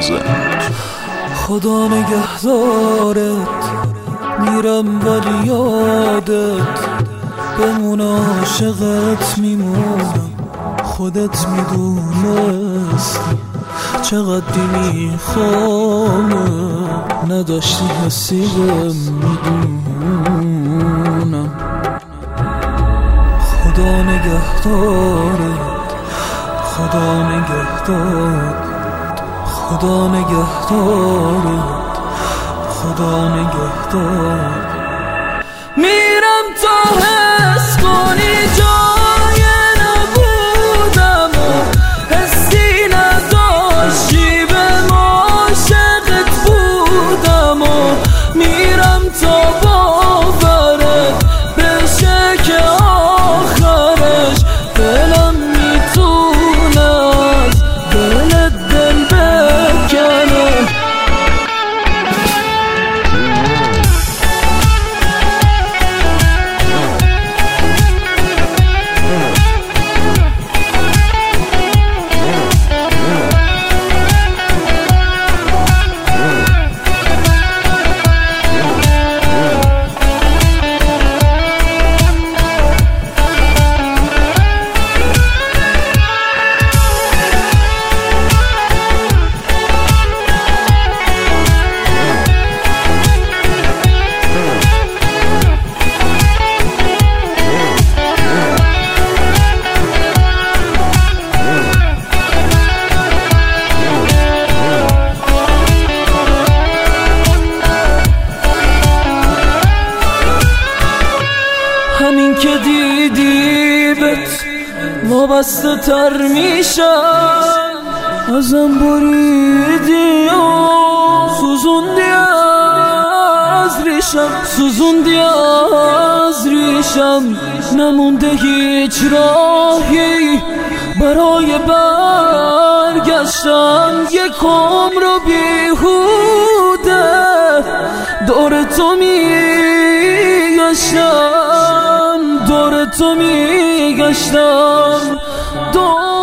بزن. خدا نگهدارت، میرم ولی یادت بمون، عاشقت میمونم. خودت میدونستی چقدر میخوامه، نداشتی حسی میدونم. خدا نگهدارت، خدا نگهدارت، خدا نگهدارت، خدا نگهدارت. میرم تا حس کنی جای نبودم و حسی نداشتی به عاشقت بودم و میرم تا باورت بشه که آخرش دلم میتونه از دلت دل بکنه. همین که دیدی بهت وابسته تر میشم، ازم بریدی و سوزوندی از ریشم، سوزوندی از ریشم. نمونده هیچ راهی برای برگشتن، یک عمر رو بیهوده دور تو میگشتم، دور تو میگشتم.